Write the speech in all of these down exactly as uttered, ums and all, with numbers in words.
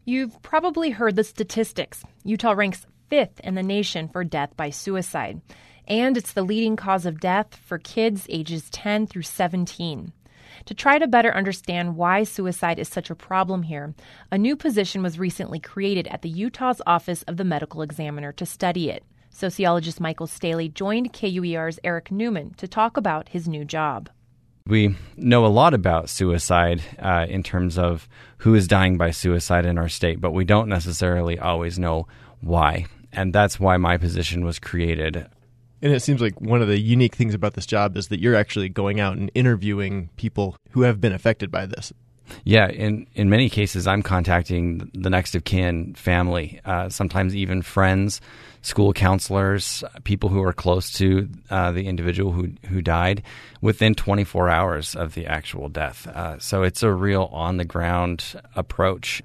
You've probably heard the statistics. Utah ranks fifth in the nation for death by suicide, and it's the leading cause of death for kids ages ten through seventeen. To try to better understand why suicide is such a problem here, a new position was recently created at the Utah's Office of the Medical Examiner to study it. Sociologist Michael Staley joined K U E R's Eric Newman to talk about his new job. We know a lot about suicide uh, in terms of who is dying by suicide in our state, but we don't necessarily always know why. And that's why my position was created. And it seems like one of the unique things about this job is that you're actually going out and interviewing people who have been affected by this. Yeah, in, in many cases, I'm contacting the next of kin, family, uh, sometimes even friends, school counselors, people who are close to uh, the individual who who died within twenty-four hours of the actual death. Uh, so it's a real on-the-ground approach.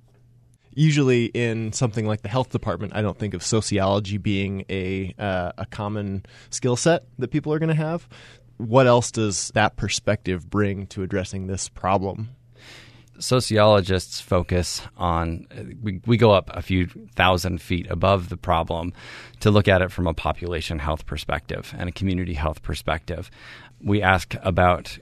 Usually in something like the health department, I don't think of sociology being a uh, a common skill set that people are going to have. What else does that perspective bring to addressing this problem? Sociologists focus on, we, we go up a few thousand feet above the problem to look at it from a population health perspective and a community health perspective. We ask about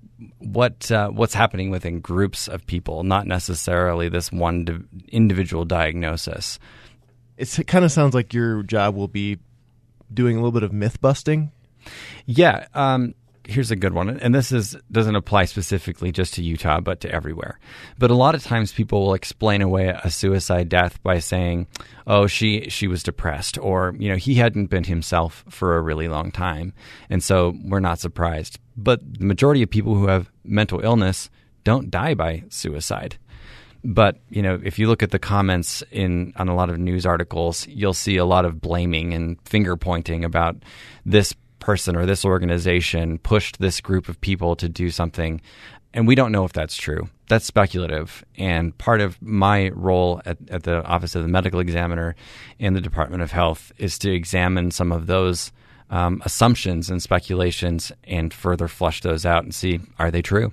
what uh, what's happening within groups of people, not necessarily this one di- individual diagnosis. It's, it kind of sounds like your job will be doing a little bit of myth busting. Yeah. Um, here's a good one. And this is doesn't apply specifically just to Utah, but to everywhere. But a lot of times people will explain away a suicide death by saying, oh, she she was depressed, or, you know, he hadn't been himself for a really long time. And so we're not surprised. But the majority of people who have mental illness don't die by suicide. But, you know, if you look at the comments in on a lot of news articles, you'll see a lot of blaming and finger pointing about this person or this organization pushed this group of people to do something. And we don't know if that's true. That's speculative. And part of my role at, at the Office of the Medical Examiner in the Department of Health is to examine some of those um, assumptions and speculations and further flush those out and see, are they true?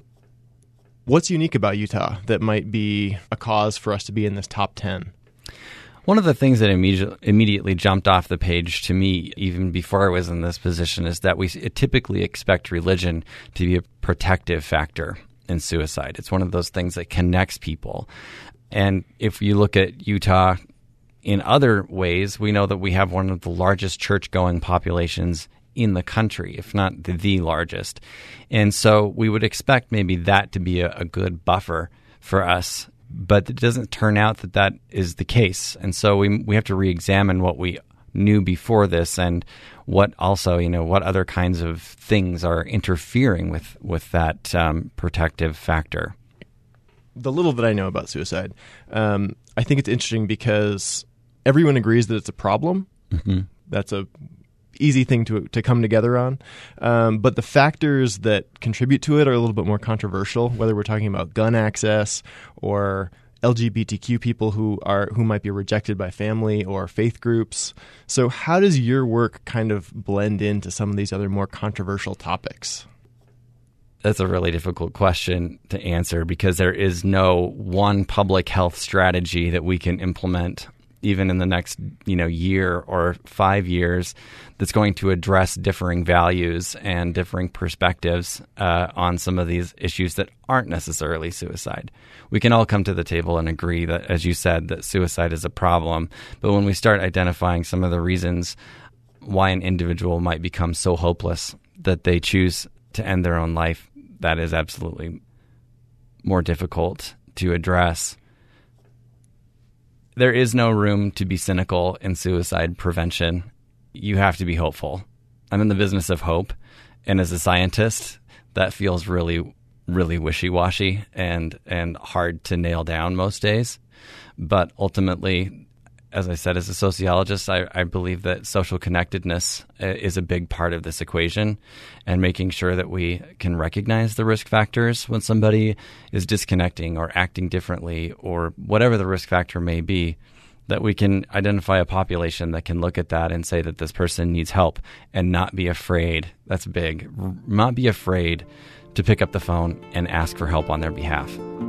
What's unique about Utah that might be a cause for us to be in this top ten? One of the things that immediately immediately jumped off the page to me, even before I was in this position, is that we typically expect religion to be a protective factor in suicide. It's one of those things that connects people. And if you look at Utah in other ways, we know that we have one of the largest church-going populations in the country, if not the, the largest. And so we would expect maybe that to be a, a good buffer for us. But it doesn't turn out that that is the case. And so we we have to re-examine what we knew before this and what also, you know, what other kinds of things are interfering with, with that um, protective factor. The little that I know about suicide, um, I think it's interesting because everyone agrees that it's a problem. Mm-hmm. That's a easy thing to to come together on. Um, but the factors that contribute to it are a little bit more controversial, whether we're talking about gun access or L G B T Q people who are who might be rejected by family or faith groups. So how does your work kind of blend into some of these other more controversial topics? That's a really difficult question to answer because there is no one public health strategy that we can implement even in the next, you know, year or five years, that's going to address differing values and differing perspectives uh, on some of these issues that aren't necessarily suicide. We can all come to the table and agree that, as you said, that suicide is a problem. But when we start identifying some of the reasons why an individual might become so hopeless that they choose to end their own life, that is absolutely more difficult to address. There is no room to be cynical in suicide prevention. You have to be hopeful. I'm in the business of hope, and as a scientist, that feels really, really wishy-washy and, and hard to nail down most days. But ultimately, as I said, as a sociologist, I, I believe that social connectedness is a big part of this equation, and making sure that we can recognize the risk factors when somebody is disconnecting or acting differently or whatever the risk factor may be, that we can identify a population that can look at that and say that this person needs help and not be afraid. That's big. Not be afraid to pick up the phone and ask for help on their behalf.